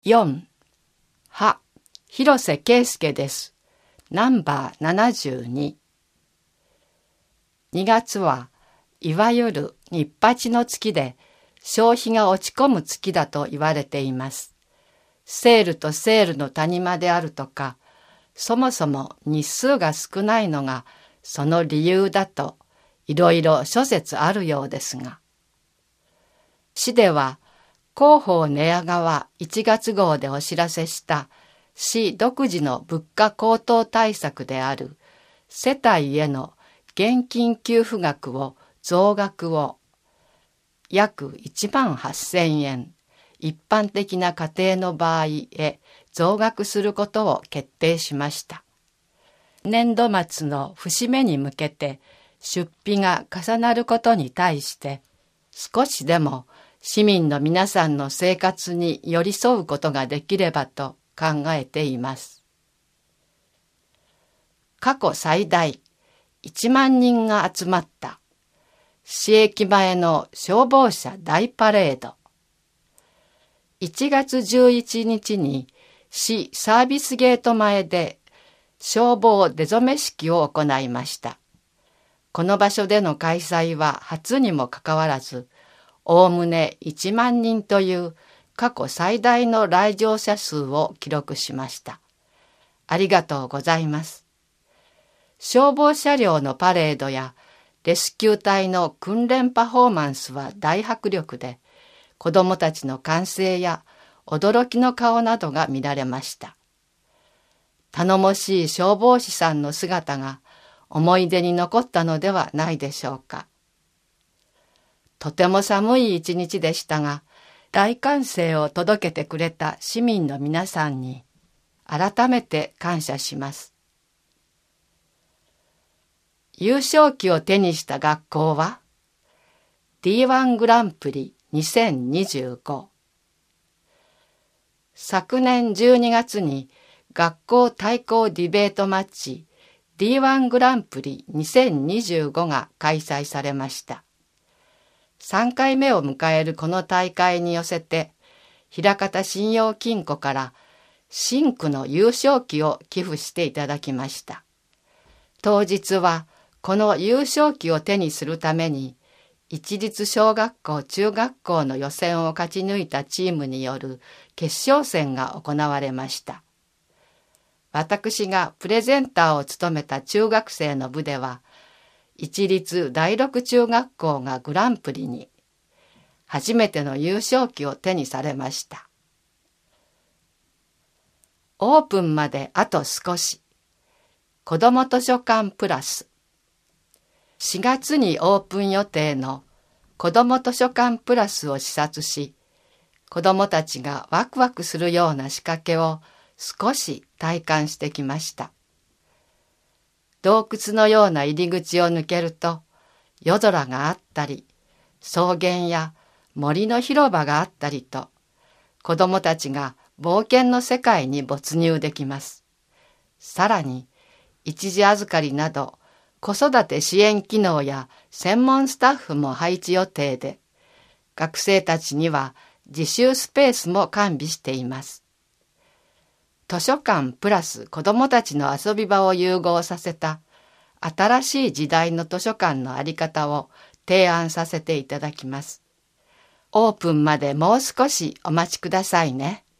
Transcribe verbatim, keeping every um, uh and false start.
よん. は、広瀬圭介です。ナンバーななじゅうに。にがつはいわゆる日八の月で消費が落ち込む月だと言われています。セールとセールの谷間であるとか、そもそも日数が少ないのがその理由だといろいろ諸説あるようですが、市では広報寝屋川いちがつ号でお知らせした市独自の物価高騰対策である世帯への現金給付額を増額を約いちまんはっせんえん、一般的な家庭の場合へ増額することを決定しました。年度末の節目に向けて出費が重なることに対して少しでも市民の皆さんの生活に寄り添うことができればと考えています。過去最大いちまんにんが集まった市駅前の消防車大パレード。いちがつじゅういちにちに市サービスゲート前で消防出初め式を行いました。この場所での開催は初にもかかわらず、おおむねいちまんにんという過去最大の来場者数を記録しました。ありがとうございます。消防車両のパレードやレスキュー隊の訓練パフォーマンスは大迫力で、子どもたちの歓声や驚きの顔などが見られました。頼もしい消防士さんの姿が思い出に残ったのではないでしょうか。とても寒い一日でしたが、大歓声を届けてくれた市民の皆さんに改めて感謝します。優勝旗を手にした学校は ディーワン グランプリにせんにじゅうご。昨年じゅうにがつに学校対抗ディベートマッチ ディーワン グランプリにせんにじゅうごが開催されました。さんかいめを迎えるこの大会に寄せて、枚方信用金庫から真紅の優勝旗を寄付していただきました。当日はこの優勝旗を手にするために、一律小学校中学校の予選を勝ち抜いたチームによる決勝戦が行われました。私がプレゼンターを務めた中学生の部では、一律第六中学校がグランプリに、初めての優勝旗を手にされました。オープンまであと少し。子ども図書館プラス。しがつにオープン予定の子ども図書館プラスを視察し、子どもたちがワクワクするような仕掛けを少し体感してきました。洞窟のような入り口を抜けると、夜空があったり、草原や森の広場があったりと、子どもたちが冒険の世界に没入できます。さらに、一時預かりなど、子育て支援機能や専門スタッフも配置予定で、学生たちには自習スペースも完備しています。図書館プラス子どもたちの遊び場を融合させた新しい時代の図書館のあり方を提案させていただきます。オープンまでもう少しお待ちくださいね。